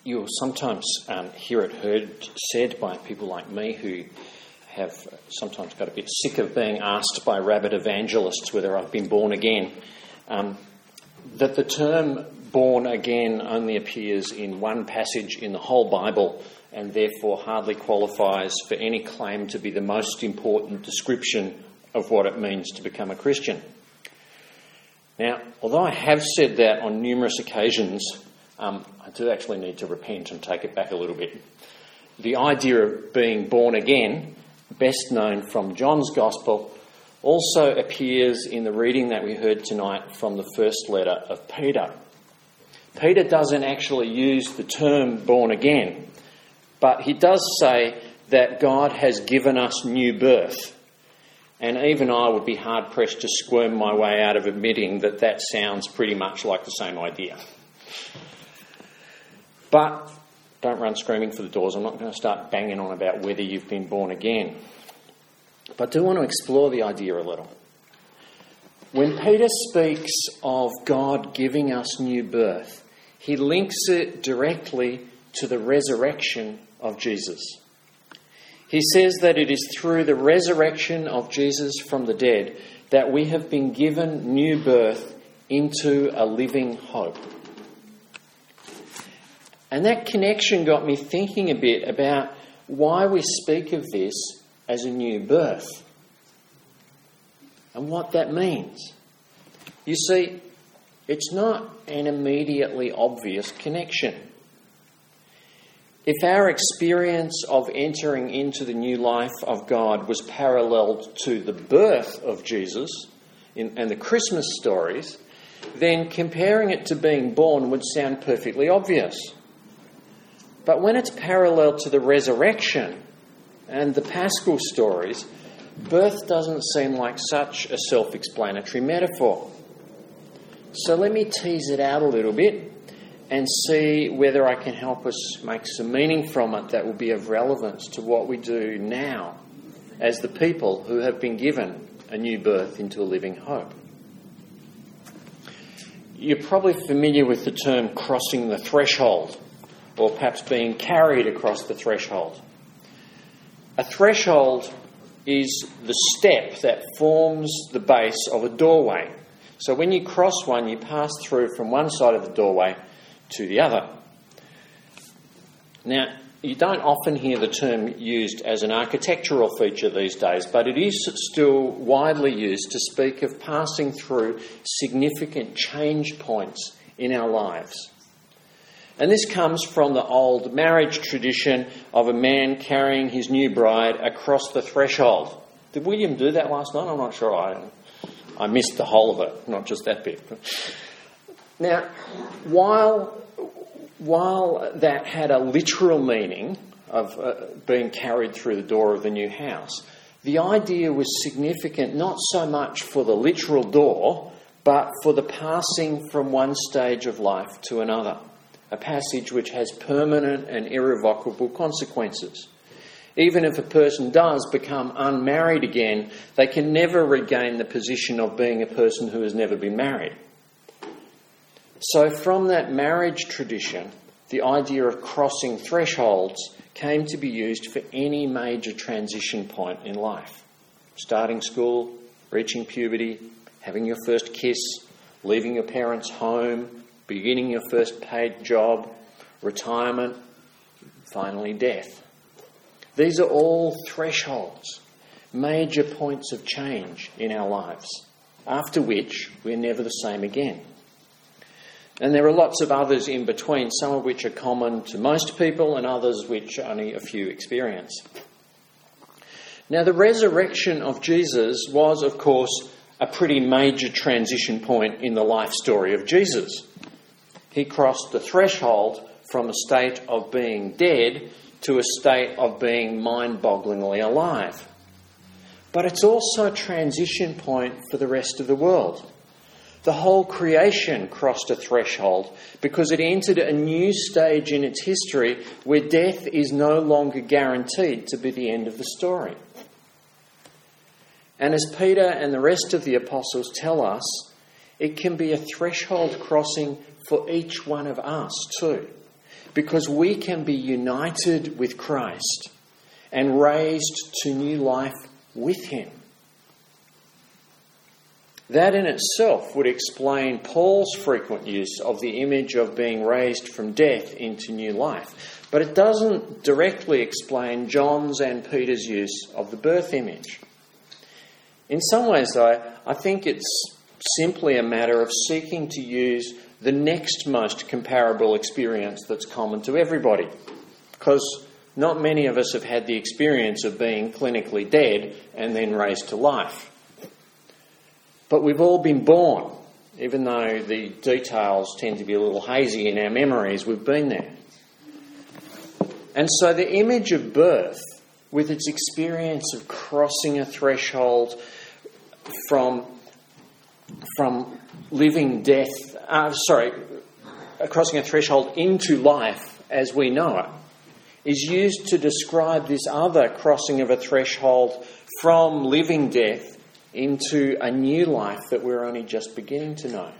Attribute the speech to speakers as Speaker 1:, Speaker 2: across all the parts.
Speaker 1: You'll sometimes hear it said by people like me who have sometimes got a bit sick of being asked by rabid evangelists whether I've been born again, that the term born again only appears in one passage in the whole Bible and therefore hardly qualifies for any claim to be the most important description of what it means to become a Christian. Now, although I have said that on numerous occasions, I do actually need to repent and take it back a little bit. The idea of being born again, best known from John's Gospel, also appears in the reading that we heard tonight from the first letter of Peter. Peter doesn't actually use the term born again, but he does say that God has given us new birth. And even I would be hard-pressed to squirm my way out of admitting that that sounds pretty much like the same idea. But don't run screaming for the doors. I'm not going to start banging on about whether you've been born again. But I do want to explore the idea a little. When Peter speaks of God giving us new birth, he links it directly to the resurrection of Jesus. He says that it is through the resurrection of Jesus from the dead that we have been given new birth into a living hope. And that connection got me thinking a bit about why we speak of this as a new birth and what that means. You see, it's not an immediately obvious connection. If our experience of entering into the new life of God was paralleled to the birth of Jesus and the Christmas stories, then comparing it to being born would sound perfectly obvious. But when it's parallel to the resurrection and the Paschal stories, birth doesn't seem like such a self-explanatory metaphor. So let me tease it out a little bit and see whether I can help us make some meaning from it that will be of relevance to what we do now as the people who have been given a new birth into a living hope. You're probably familiar with the term crossing the threshold, or perhaps being carried across the threshold. A threshold is the step that forms the base of a doorway. So when you cross one, you pass through from one side of the doorway to the other. Now, you don't often hear the term used as an architectural feature these days, but it is still widely used to speak of passing through significant change points in our lives. And this comes from the old marriage tradition of a man carrying his new bride across the threshold. Did William do that last night? I'm not sure. I missed the whole of it, not just that bit. Now, while that had a literal meaning of being carried through the door of the new house, the idea was significant not so much for the literal door, but for the passing from one stage of life to another. A passage which has permanent and irrevocable consequences. Even if a person does become unmarried again, they can never regain the position of being a person who has never been married. So from that marriage tradition, the idea of crossing thresholds came to be used for any major transition point in life. Starting school, reaching puberty, having your first kiss, leaving your parents' home, beginning your first paid job, retirement, finally death. These are all thresholds, major points of change in our lives, after which we're never the same again. And there are lots of others in between, some of which are common to most people and others which only a few experience. Now, the resurrection of Jesus was, of course, a pretty major transition point in the life story of Jesus. He crossed the threshold from a state of being dead to a state of being mind-bogglingly alive. But it's also a transition point for the rest of the world. The whole creation crossed a threshold because it entered a new stage in its history where death is no longer guaranteed to be the end of the story. And as Peter and the rest of the apostles tell us, it can be a threshold crossing for each one of us too. because we can be united with Christ and raised to new life with him. That in itself would explain Paul's frequent use of the image of being raised from death into new life. But it doesn't directly explain John's and Peter's use of the birth image. In some ways, though, I think it's simply a matter of seeking to use the next most comparable experience that's common to everybody. Because not many of us have had the experience of being clinically dead and then raised to life. But we've all been born, even though the details tend to be a little hazy in our memories, we've been there. And so the image of birth, with its experience of crossing a threshold from living death, crossing a threshold into life as we know it, is used to describe this other crossing of a threshold from living death into a new life that we're only just beginning to know.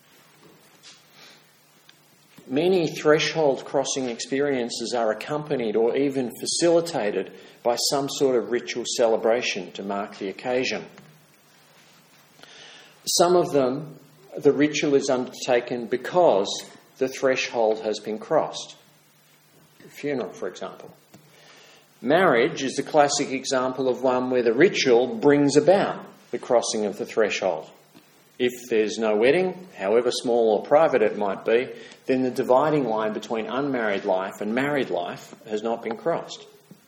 Speaker 1: Many threshold crossing experiences are accompanied or even facilitated by some sort of ritual celebration to mark the occasion. Some of them, the ritual is undertaken because the threshold has been crossed. A funeral, for example. Marriage is the classic example of one where the ritual brings about the crossing of the threshold. If there's no wedding, however small or private it might be, then the dividing line between unmarried life and married life has not been crossed.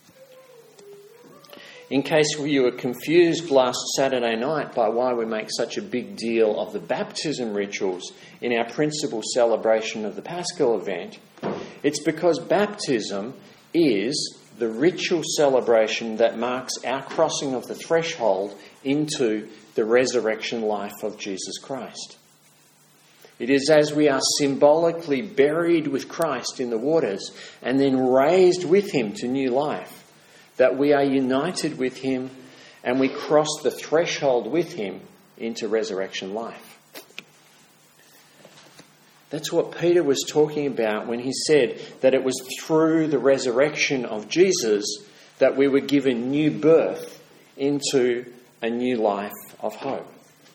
Speaker 1: In case you were confused last Saturday night by why we make such a big deal of the baptism rituals in our principal celebration of the Paschal event, it's because baptism is the ritual celebration that marks our crossing of the threshold into the resurrection life of Jesus Christ. It is as we are symbolically buried with Christ in the waters and then raised with him to new life that we are united with him and we cross the threshold with him into resurrection life. That's what Peter was talking about when he said that it was through the resurrection of Jesus that we were given new birth into a new life of hope.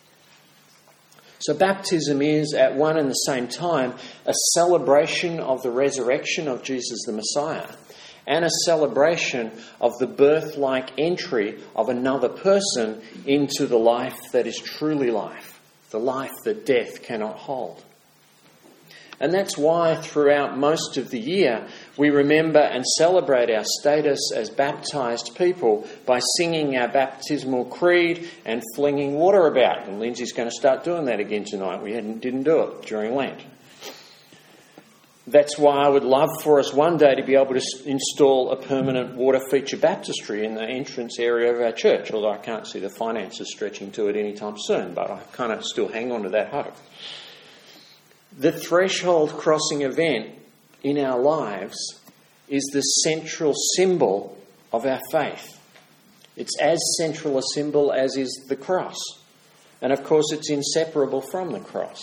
Speaker 1: So baptism is at one and the same time a celebration of the resurrection of Jesus the Messiah and a celebration of the birth-like entry of another person into the life that is truly life, the life that death cannot hold. And that's why throughout most of the year we remember and celebrate our status as baptised people by singing our baptismal creed and flinging water about. And Lindsay's going to start doing that again tonight. We didn't do it during Lent. That's why I would love for us one day to be able to install a permanent water feature baptistry in the entrance area of our church, although I can't see the finances stretching to it anytime soon, but I kind of still hang on to that hope. The threshold crossing event in our lives is the central symbol of our faith. It's as central a symbol as is the cross. And of course it's inseparable from the cross.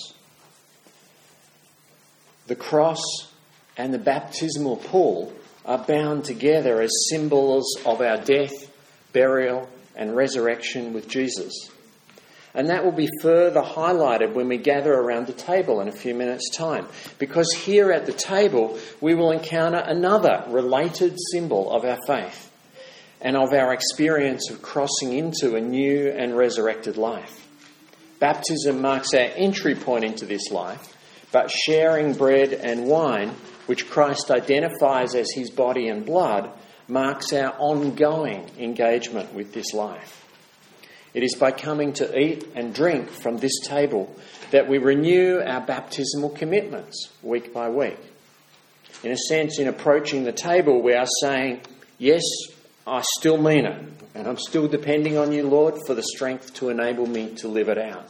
Speaker 1: The cross and the baptismal pool are bound together as symbols of our death, burial and resurrection with Jesus. And that will be further highlighted when we gather around the table in a few minutes' time. Because here at the table, we will encounter another related symbol of our faith and of our experience of crossing into a new and resurrected life. Baptism marks our entry point into this life, but sharing bread and wine, which Christ identifies as his body and blood, marks our ongoing engagement with this life. It is by coming to eat and drink from this table that we renew our baptismal commitments week by week. In a sense, in approaching the table, we are saying, yes, I still mean it, and I'm still depending on you, Lord, for the strength to enable me to live it out.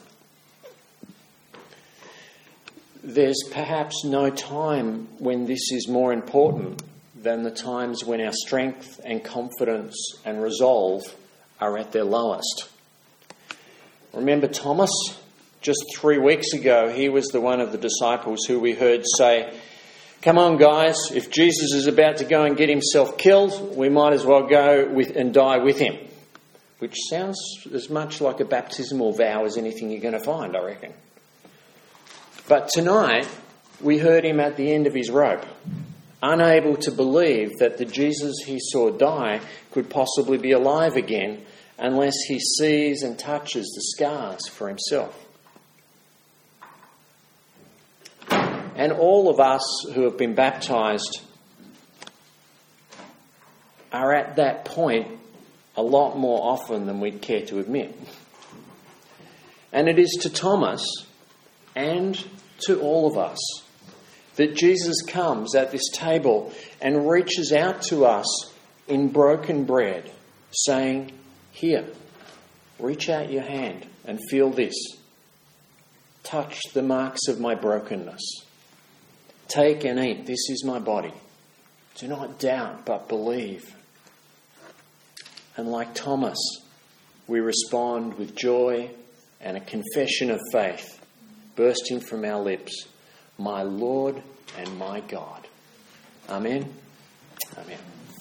Speaker 1: There's perhaps no time when this is more important than the times when our strength and confidence and resolve are at their lowest. Remember Thomas? Just 3 weeks ago, he was the one of the disciples who we heard say, Come on, guys, if Jesus is about to go and get himself killed, we might as well go and die with him. Which sounds as much like a baptismal vow as anything you're going to find, I reckon. But tonight, we heard him at the end of his rope, unable to believe that the Jesus he saw die could possibly be alive again unless he sees and touches the scars for himself. And all of us who have been baptised are at that point a lot more often than we'd care to admit. And it is to Thomas and to all of us that Jesus comes at this table and reaches out to us in broken bread, saying, "Here, reach out your hand and feel this. Touch the marks of my brokenness. Take and eat. This is my body. Do not doubt, but believe." And like Thomas, we respond with joy and a confession of faith bursting from our lips, "My Lord and my God." Amen. Amen.